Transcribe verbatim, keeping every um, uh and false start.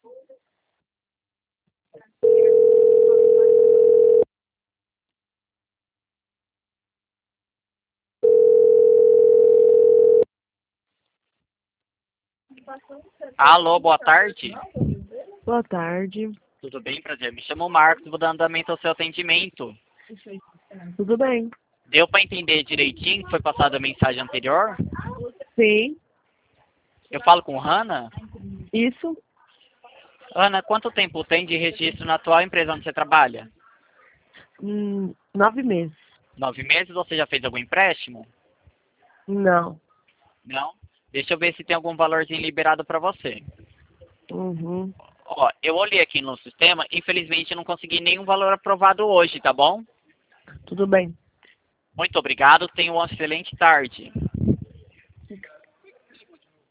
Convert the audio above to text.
Alô, boa tarde. Boa tarde. Tudo bem, prazer? Me chamo Marcos, vou dar andamento ao seu atendimento. Tudo bem? Deu para entender direitinho que foi passada a mensagem anterior? Sim. Eu falo com Hanna? Isso? Ana, quanto tempo tem de registro na atual empresa onde você trabalha? Hum, nove meses. Nove meses? Você já fez algum empréstimo? Não. Não? Deixa eu ver se tem algum valorzinho liberado para você. Uhum. Ó, eu olhei aqui no sistema, infelizmente eu não consegui nenhum valor aprovado hoje, tá bom? Tudo bem. Muito obrigado, tenha uma excelente tarde.